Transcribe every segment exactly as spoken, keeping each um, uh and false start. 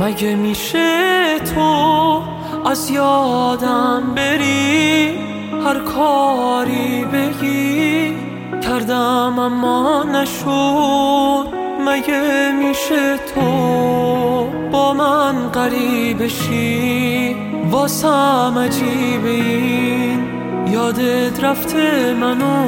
مگه میشه تو از یادم بری؟ هر کاری بگی کردم اما نشد. مگه میشه تو با من غریبه شی؟ واسم عجیبه این یادت رفته منو،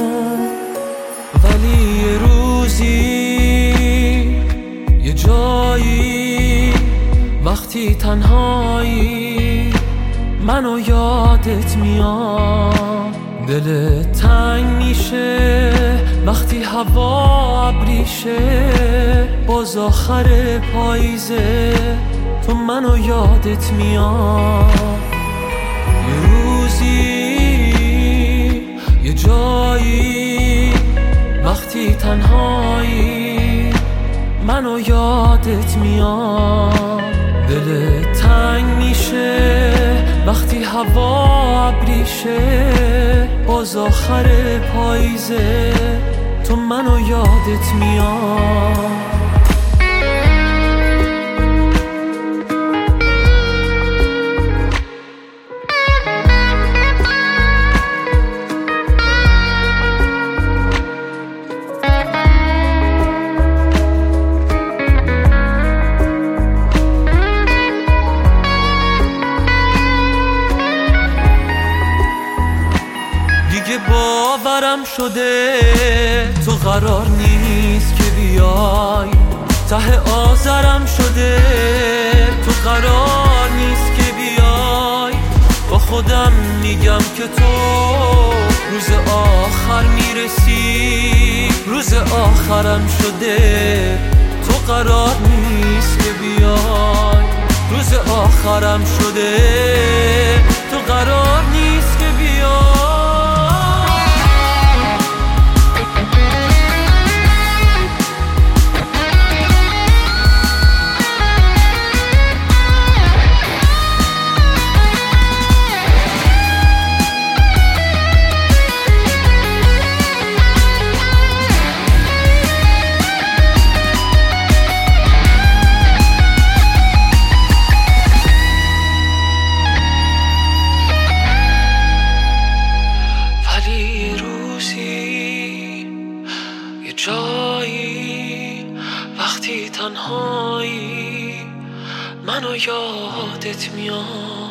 ولی یه روزی یه جایی وقتی تنهایی منو یادت میاد. دلت تنگ میشه وقتی هوا ابریشه، باز آخر پاییزه تو منو یادت میاد. یه روزی یه جایی وقتی تنهایی منو یادت میاد. دلت تنگ میشه وقتی هوا ابریشه، باز آخر پاییزه تو منو یادت میاد. دیگه باورم شده تو قرار نیست که بیای، ته آذرم شده تو قرار نیست که بیای. با خودم میگم که تو روز آخر میرسی، روز آخرم شده تو قرار نیست که بیای. روز آخرم شده تو قرار نیست که بیای. جایی وقتی تنهایی منو یادت میاد.